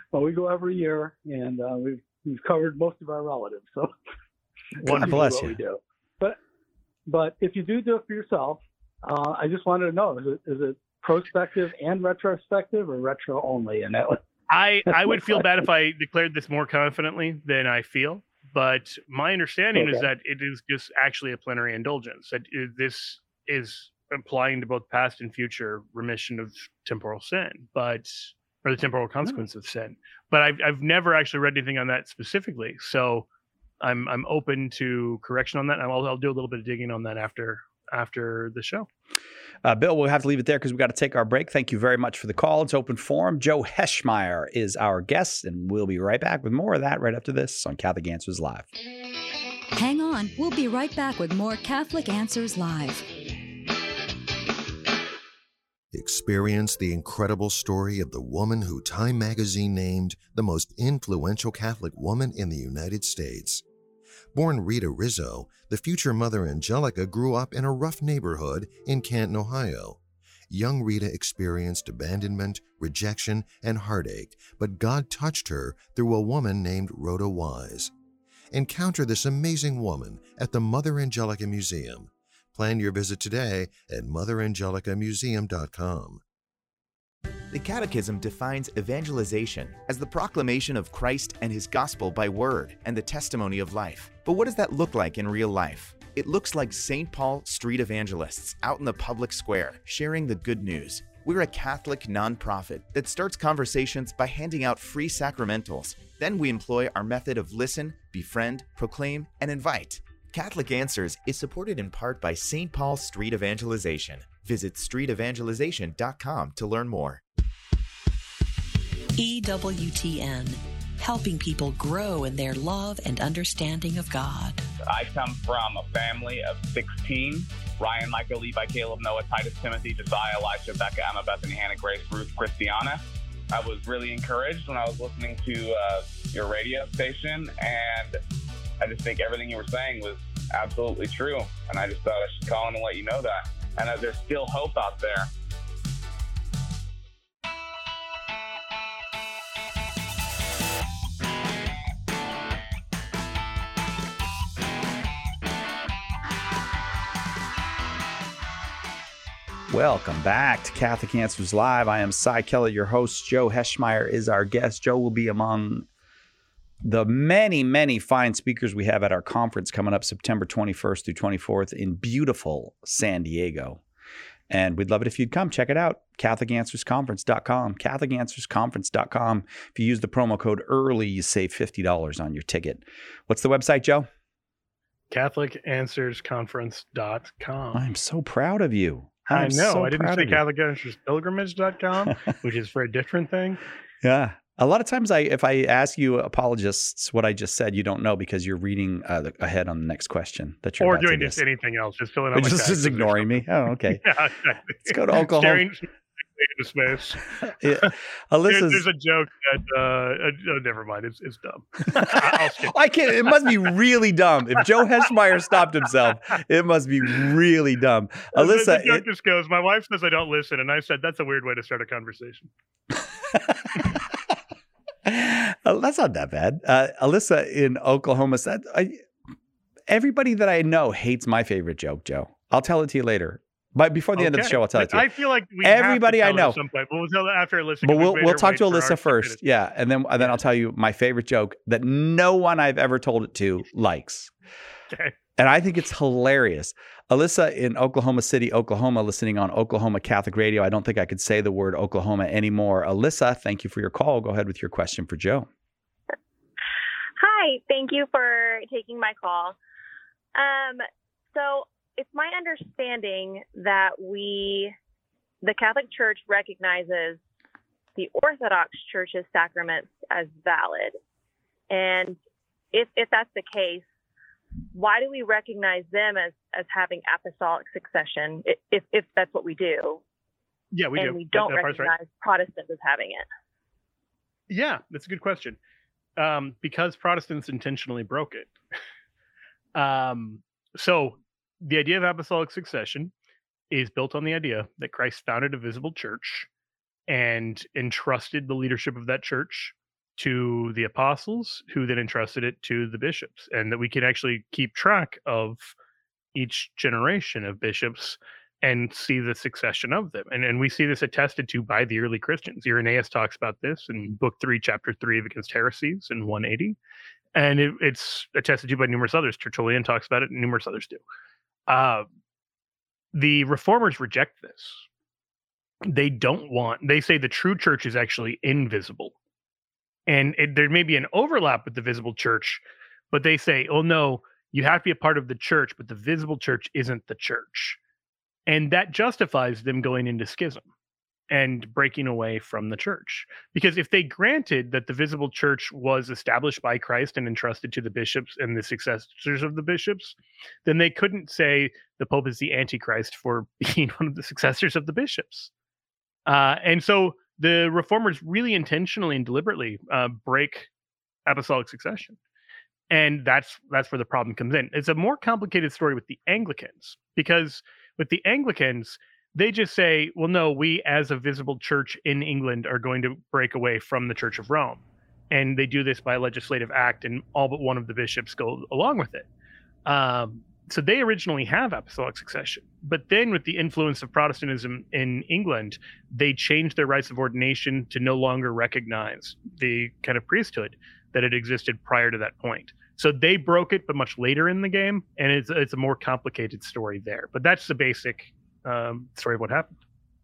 well, we go every year, and uh, we've we've covered most of our relatives. So God bless what you. we do. But but if you do do it for yourself, uh, I just wanted to know: is it is it prospective and retrospective, or retro only? And that was, I I would feel bad if I declared this more confidently than I feel. But my understanding Okay. is that it is just actually a plenary indulgence. That it, this is applying to both past and future remission of temporal sin, but or the temporal consequence of sin. But I've I've never actually read anything on that specifically. So I'm I'm open to correction on that. And I'll I'll do a little bit of digging on that after after the show. Uh, Bill, we'll have to leave it there because we've got to take our break. Thank you very much for the call. It's Open Forum. Joe Heschmeyer is our guest, and we'll be right back with more of that right after this on Catholic Answers Live. Hang on. We'll be right back with more Catholic Answers Live. Experience the incredible story of the woman who Time magazine named the most influential Catholic woman in the United States. Born Rita Rizzo, the future Mother Angelica grew up in a rough neighborhood in Canton, Ohio. Young Rita experienced abandonment, rejection, and heartache, but God touched her through a woman named Rhoda Wise. Encounter this amazing woman at the Mother Angelica Museum. Plan your visit today at mother angelica museum dot com. The Catechism defines evangelization as the proclamation of Christ and his gospel by word and the testimony of life. But what does that look like in real life? It looks like Saint Paul Street Evangelists out in the public square, sharing the good news. We're a Catholic nonprofit that starts conversations by handing out free sacramentals. Then we employ our method of listen, befriend, proclaim, and invite. Catholic Answers is supported in part by Saint Paul Street Evangelization. Visit street evangelization dot com to learn more. E W T N, helping people grow in their love and understanding of God. I come from a family of sixteen. Ryan, Michael, Levi, Caleb, Noah, Titus, Timothy, Josiah, Elisha, Becca, Emma, Bethany, Hannah, Grace, Ruth, Christiana. I was really encouraged when I was listening to uh, your radio station, and I just think everything you were saying was absolutely true. And I just thought I should call in and let you know that. And uh, there's still hope out there. Welcome back to Catholic Answers Live. I am Cy Kellett, your host. Joe Heschmeyer is our guest. Joe will be among the many, many fine speakers we have at our conference coming up September twenty-first through twenty-fourth in beautiful San Diego. And we'd love it if you'd come. Check it out. Catholic Answers Conference dot com. Catholic Answers Conference dot com. If you use the promo code EARLY, you save fifty dollars on your ticket. What's the website, Joe? Catholic Answers Conference dot com. I'm so proud of you. I I'm know. so I didn't proud say of you. Catholic Answers Pilgrimage dot com, which is for a different thing. Yeah. A lot of times I, if I ask you apologists what I just said, you don't know because you're reading uh, the, ahead on the next question that you're Or about to doing guess. just anything else. Just filling Or out my just, just taxes or ignoring me. Oh, okay. Yeah, exactly. Let's go to Oklahoma. Staring into space. Yeah. There- Alyssa's- there's a joke that, uh, uh, oh, never mind. It's, it's dumb. I'll skip. I can't. It must be really dumb. If Joe Heschmeyer stopped himself, it must be really dumb. The- Alyssa, the joke it- just goes, my wife says I don't listen. And I said, that's a weird way to start a conversation. Uh, that's not that bad. Uh, Alyssa in Oklahoma said, I, everybody that I know hates my favorite joke, Joe. I'll tell it to you later. But before the end of the Okay. show, I'll tell it to you. I feel like we Everybody have I to tell know. her some point, but we'll tell her after I listen. But 'cause we we'll made we'll her talk wait to for Alyssa our first. minutes. Yeah. And then and then I'll tell you my favorite joke that no one I've ever told it to likes. Okay. And I think it's hilarious. Alyssa in Oklahoma City, Oklahoma, listening on Oklahoma Catholic Radio. I don't think I could say the word Oklahoma anymore. Alyssa, thank you for your call. Go ahead with your question for Joe. Hi, thank you for taking my call. Um, so it's my understanding that we, the Catholic Church, recognizes the Orthodox Church's sacraments as valid. And if if that's the case, why do we recognize them as, as having apostolic succession, i- if if that's what we do? Yeah, we and do. we That- don't that part's right. recognize Protestants as having it. Yeah, that's a good question. Um, because Protestants intentionally broke it. um, so the idea of apostolic succession is built on the idea that Christ founded a visible church and entrusted the leadership of that church to the apostles, who then entrusted it to the bishops, and that we can actually keep track of each generation of bishops and see the succession of them. And, and we see this attested to by the early Christians. Irenaeus talks about this in book three, chapter three of Against Heresies in one eighty. And it, it's attested to by numerous others. Tertullian talks about it, and numerous others do. Uh, the reformers reject this. They don't want, they say the true church is actually invisible. And it, there may be an overlap with the visible church, but they say, oh no, you have to be a part of the church, but the visible church isn't the church. And that justifies them going into schism and breaking away from the church. Because if they granted that the visible church was established by Christ and entrusted to the bishops and the successors of the bishops, then they couldn't say the Pope is the Antichrist for being one of the successors of the bishops. Uh, and so the reformers really intentionally and deliberately uh, break apostolic succession. And that's that's where the problem comes in. It's a more complicated story with the Anglicans, because with the Anglicans, they just say, well, no, we as a visible church in England are going to break away from the Church of Rome. And they do this by legislative act, and all but one of the bishops go along with it. Um, so they originally have apostolic succession. But then with the influence of Protestantism in England, they changed their rites of ordination to no longer recognize the kind of priesthood that had existed prior to that point. So they broke it, but much later in the game, and it's it's a more complicated story there. But that's the basic um, story of what happened.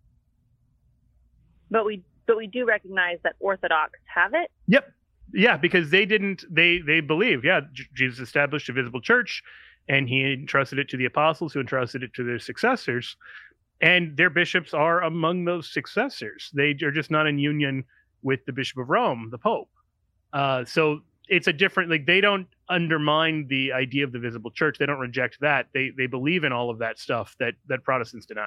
But we but we do recognize that Orthodox have it. Yep, yeah, because they didn't. They they believe, yeah, J- Jesus established a visible church, and he entrusted it to the apostles, who entrusted it to their successors, and their bishops are among those successors. They are just not in union with the Bishop of Rome, the Pope. Uh, so it's a different, like, they don't undermine the idea of the visible church. They don't reject that. They they believe in all of that stuff that that Protestants deny.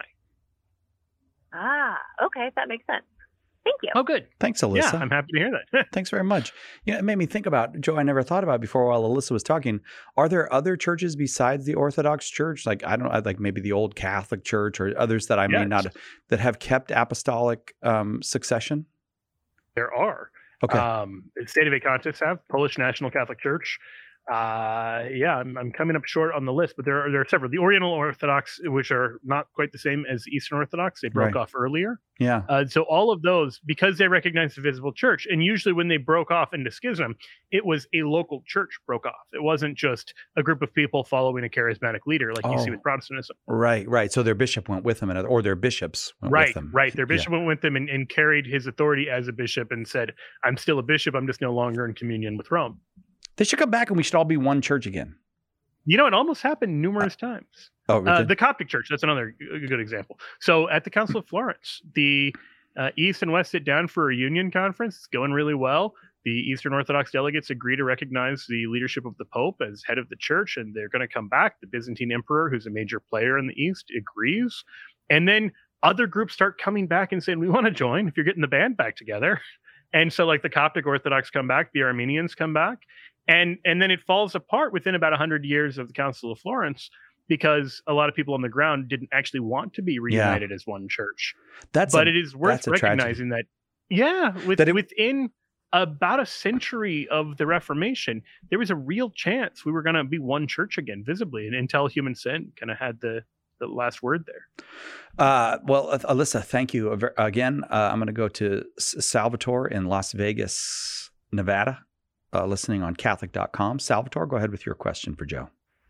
Ah, okay, that makes sense. Thank you. Oh, good. Thanks, Alyssa. Yeah, I'm happy to hear that. Thanks very much. Yeah, it made me think about, Joe, I never thought about it before while Alyssa was talking. Are there other churches besides the Orthodox Church? Like, I don't know, like maybe the old Catholic Church or others that I may Yes. not, that have kept apostolic um, succession? There are. Okay. Um, State of Acontis have, Polish National Catholic Church. Uh, yeah, I'm, I'm coming up short on the list, but there are there are several. The Oriental Orthodox, which are not quite the same as Eastern Orthodox, they broke Right. off earlier. Yeah. Uh, so all of those, because they recognize the visible church, and usually when they broke off into schism, it was a local church broke off. It wasn't just a group of people following a charismatic leader like you see Oh. with Protestantism. Right, right. So their bishop went with them, and or their bishops went Right, with them. right. Their Yeah. bishop went with them and, and carried his authority as a bishop and said, I'm still a bishop, I'm just no longer in communion with Rome. They should come back and we should all be one church again. You know, it almost happened numerous times. Oh, we Uh, did? the Coptic Church, that's another g- good example. So at the Council of Florence, the uh, East and West sit down for a union conference. It's going really well. The Eastern Orthodox delegates agree to recognize the leadership of the Pope as head of the church, and they're going to come back. The Byzantine Emperor, who's a major player in the East, agrees. And then other groups start coming back and saying, we want to join if you're getting the band back together. And so like the Coptic Orthodox come back, the Armenians come back. And and then it falls apart within about one hundred years of the Council of Florence, because a lot of people on the ground didn't actually want to be reunited as one church. That's but a- it is worth that's a tragedy. recognizing that, yeah, with, That it- within about a century of the Reformation, there was a real chance we were going to be one church again, visibly, and until human sin kind of had the, the last word there. Uh, well, uh, Alyssa, thank you a ver- again. Uh, I'm going to go to S- Salvatore in Las Vegas, Nevada, uh, listening on Catholic dot com. Salvatore, go ahead with your question for Joe.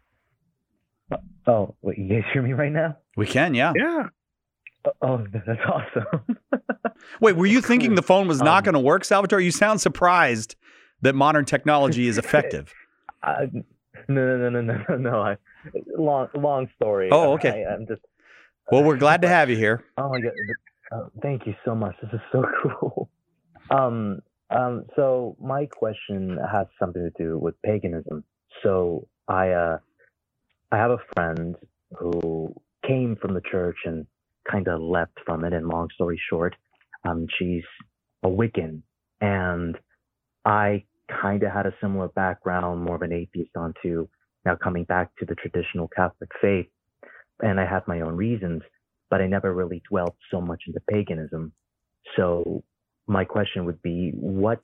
Oh, wait, you guys hear me right now? We can, yeah. Yeah. Oh, that's awesome. Wait, were you thinking the phone was not Um, going to work, Salvatore? You sound surprised that modern technology is effective. Uh, no, no, no, no, no, no. I, long, long story. Oh, okay. I, I'm just. Well, we're glad to have you here. Oh my god! Uh, thank you so much. This is so cool. Um, um. So my question has something to do with paganism. So I, uh, I have a friend who came from the church and kind of left from it. And long story short, um, she's a Wiccan, and I kind of had a similar background, more of an atheist, onto now coming back to the traditional Catholic faith. And I have my own reasons, but I never really dwelt so much into paganism. So my question would be, what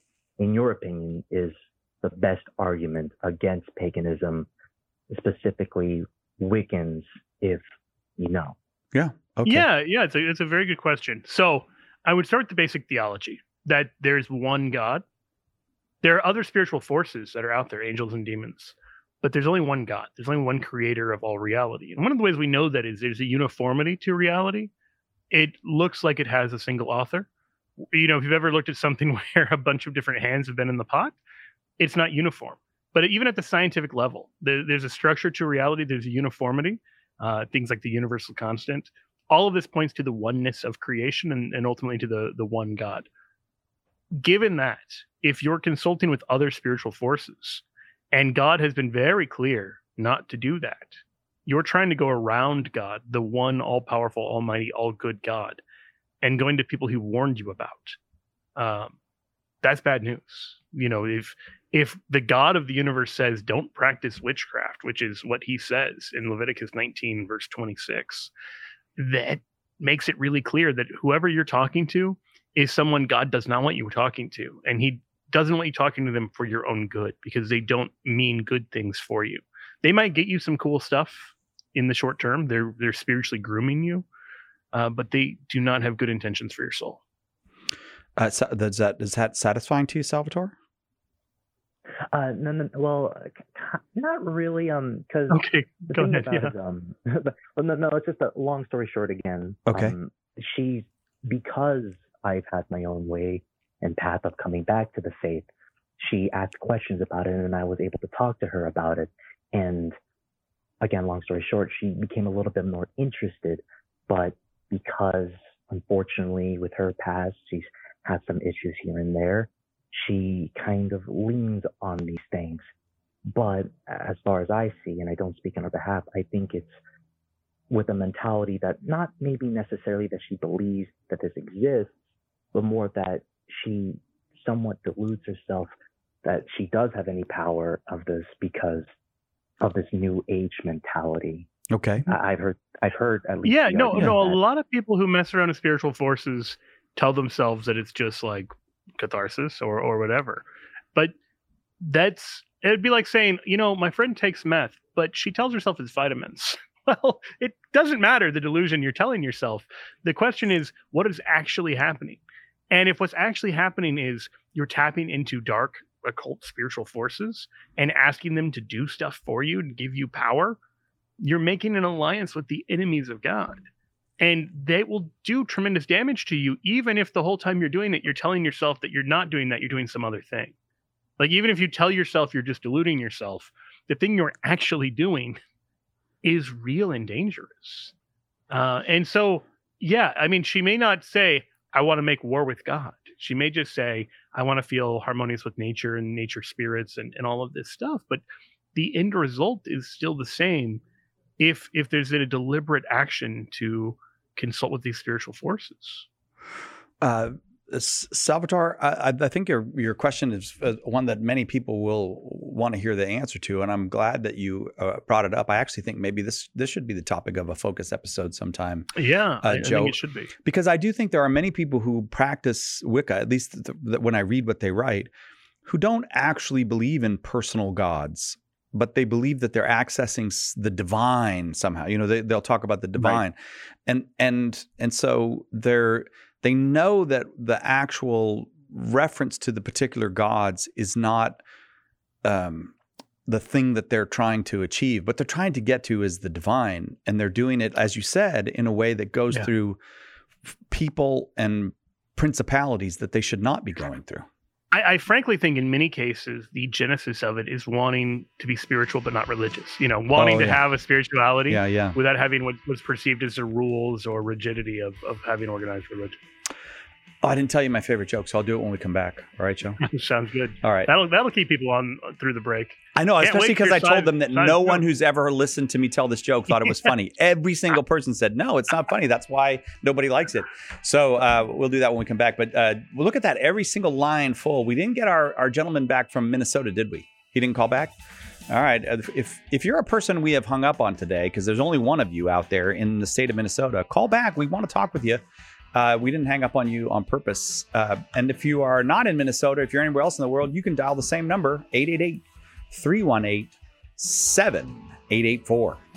in your opinion, is the best argument against paganism, specifically Wiccans, if you know? Yeah. Okay. Yeah, yeah, it's a, it's a very good question. So I would start with the basic theology that there's one God. There are other spiritual forces that are out there, angels and demons, but there's only one God. There's only one creator of all reality. And one of the ways we know that is there's a uniformity to reality. It looks like it has a single author. You know, if you've ever looked at something where a bunch of different hands have been in the pot, it's not uniform. But even at the scientific level, there, there's a structure to reality. There's a uniformity, uh, things like the universal constant. All of this points to the oneness of creation and, and ultimately to the, the one God. Given that, if you're consulting with other spiritual forces, and God has been very clear not to do that, you're trying to go around God, the one all-powerful, almighty, all-good God, and going to people he warned you about. Um, that's bad news. You know, if if the God of the universe says, don't practice witchcraft, which is what he says in Leviticus nineteen, verse twenty-six, that makes it really clear that whoever you're talking to is someone God does not want you talking to. And he doesn't want you talking to them for your own good, because they don't mean good things for you. They might get you some cool stuff in the short term. They're they're spiritually grooming you, uh, but they do not have good intentions for your soul. Uh, so does that is that satisfying to you, Salvatore? Uh, no, no, well, not really. Um, because okay, the go thing ahead. about Yeah. it, um, well, no, no, it's just a long story short again. Okay. Um, she, because I've had my own way and path of coming back to the faith, she asked questions about it, and I was able to talk to her about it. And again, long story short, she became a little bit more interested, but because unfortunately with her past, she's had some issues here and there, she kind of leans on these things. But as far as I see, and I don't speak on her behalf, I think it's with a mentality that not maybe necessarily that she believes that this exists, but more that she somewhat deludes herself that she does have any power of this because of this new age mentality. Okay. I- I've heard, I've heard at least. Yeah, the no, argument no. A that- lot of people who mess around with spiritual forces tell themselves that it's just like catharsis or or whatever. But that's it'd be like saying, you know, my friend takes meth, but she tells herself it's vitamins. Well, it doesn't matter the delusion you're telling yourself. The question is, what is actually happening? And if what's actually happening is you're tapping into dark occult spiritual forces and asking them to do stuff for you and give you power, you're making an alliance with the enemies of God. And they will do tremendous damage to you, even if the whole time you're doing it, you're telling yourself that you're not doing that, you're doing some other thing. Like, even if you tell yourself you're just deluding yourself, the thing you're actually doing is real and dangerous. Uh, and so, yeah, I mean, she may not say, I want to make war with God. She may just say, I want to feel harmonious with nature and nature spirits and, and all of this stuff. But the end result is still the same if if there's a deliberate action to consult with these spiritual forces. Uh, S- Salvatore, I, I think your your question is uh, one that many people will want to hear the answer to, and I'm glad that you uh, brought it up. I actually think maybe this this should be the topic of a focus episode sometime. Yeah, uh, I, Joe, I think it should be. Because I do think there are many people who practice Wicca, at least th- th- when I read what they write, who don't actually believe in personal gods, but they believe that they're accessing s- the divine somehow. You know, they, they'll talk about the divine, Right. and and and so they're. They know that the actual reference to the particular gods is not um, the thing that they're trying to achieve. What they're trying to get to is the divine. And they're doing it, as you said, in a way that goes Yeah. through f- people and principalities that they should not be going through. I, I frankly think in many cases, the genesis of it is wanting to be spiritual but not religious. You know, wanting Oh, to yeah. have a spirituality Yeah, yeah. without having what was perceived as the rules or rigidity of, of having organized religion. Oh, I didn't tell you my favorite joke, so I'll do it when we come back. All right, Joe? Sounds good. All right. That'll that'll keep people on through the break. I know, Can't especially wait for because your I told side- them that side no joke. one who's ever listened to me tell this joke thought it was funny. Every single person said, no, it's not funny. That's why nobody likes it. So uh, we'll do that when we come back. But uh, we'll look at that. Every single line full. We didn't get our, our gentleman back from Minnesota, did we? He didn't call back? All right. If if you're a person we have hung up on today, because there's only one of you out there in the state of Minnesota, call back. We want to talk with you. Uh, we didn't hang up on you on purpose. Uh, and if you are not in Minnesota, if you're anywhere else in the world, you can dial the same number, eight eight eight, three one eight, seven eight eight four.